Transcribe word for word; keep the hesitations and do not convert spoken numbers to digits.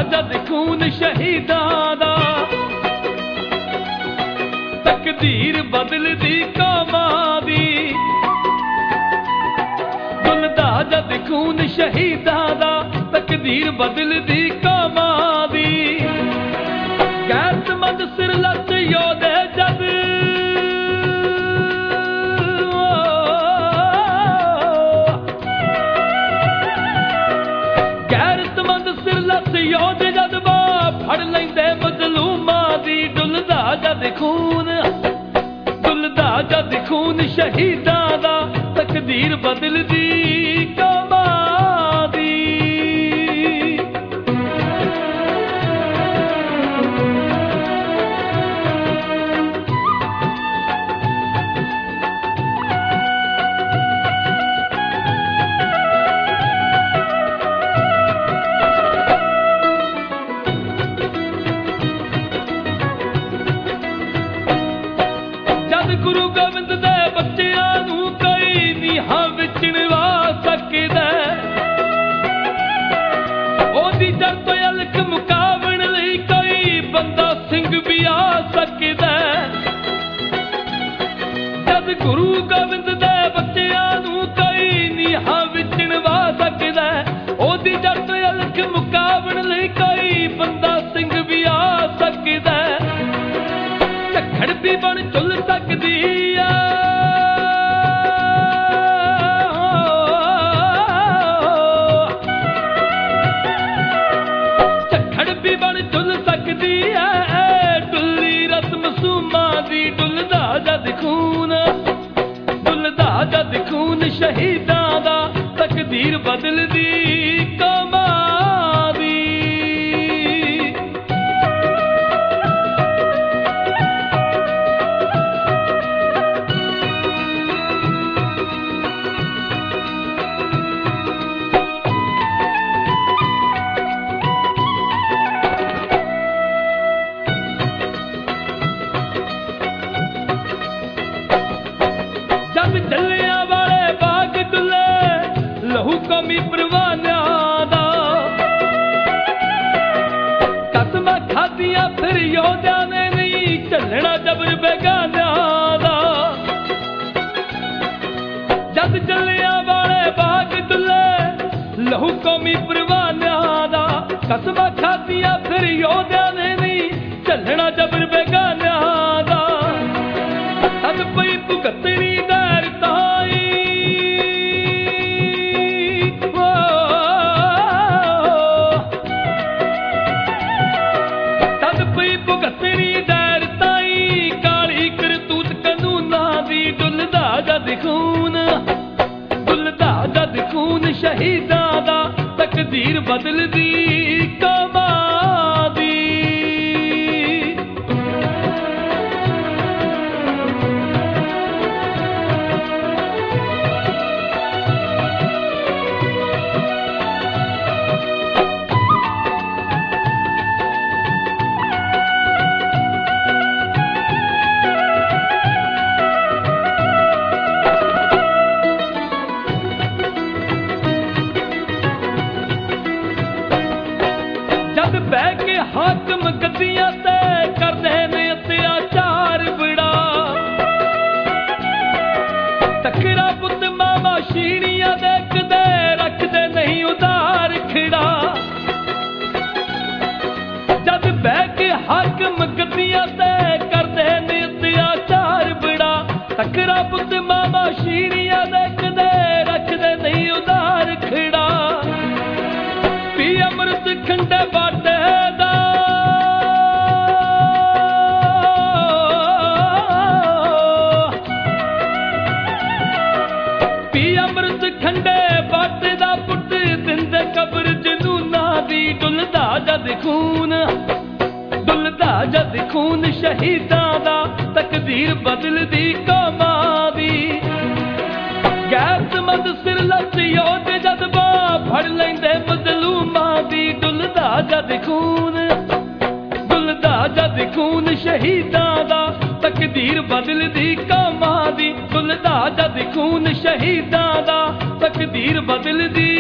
जद खून शहीदां दा तकदीर बदलदी कौमां दी डुलदा जद खून शहीदां दा तकदीर बदलदी कौमां दी गैरतमंद सिर लच योधे जद योध जद फड़ लेंदे मजलूमां दी डुलदा जद खून डुलदा जद खून शहीदां दा तकदीर बदलदी कौमां दी गुरु गोबिंद दे बच्चियां नूं कई नीहां विच निवा सकदा ओदी जड़ तो अलख मुकावण लई कोई बंदा सिंह भी आ सकदा जद गुरु गोबिंद दे बच्चियां नूं कई नीहां विच निवा सकदा ओदी जड़ तो अलख मुकावण लई कोई बंदा सिंह भी आ सकदा झक्खड़ भी बन झुल सकदी आ झक्खड़ भी बन झुल सकदी है डुल्ली रस्म सूमां दी डुलदा जद खून डुलदा जद खून शहीदां दा तकदीर बदलदी कौमां दी जलियां वाले बाग डुले लहू कौमी परवानियां दा कसमां खादियां फिर योधियां ने नहीं झल्लना जबर बेगानियां दा जद जलियां वाले बाग डुले लहू कौमी परवानियां दा कसमां खादियां फिर योधियां ने नहीं झल्लना जबर बेगानियां दा तद पई भुगतनी खून डुलदा जद खून शहीदां दा तकदीर बदलदी कौमां दी बह के हाकम गद्दियां ते करदे ने अत्याचार बड़ा तकरा पुत मामा शीणियां देखदे रखदे नहीं उधार खिड़ा जद बह के हाकम गद्दियां ते करदे ने अत्याचार बड़ा तकरा पुत मामा शीणियां देखदे रखदे नहीं उधार खिड़ा पी अमृत खंडे बाटे अमृत खंडे बाटे दा पुट दिंदे कब्र जनूना दी डुलदा जद खून डुलदा जद खून शहीदां दा तकदीर बदलदी कौमां दी गैरतमंद सिर लच योधे जद फड़ लेंदे मजलूमां दी डुलदा जद खून डुलदा जद खून शहीदां दा तकदीर बदलदी कौमां दी डुलदा जद खून शहीदां दा तकदीर बदलदी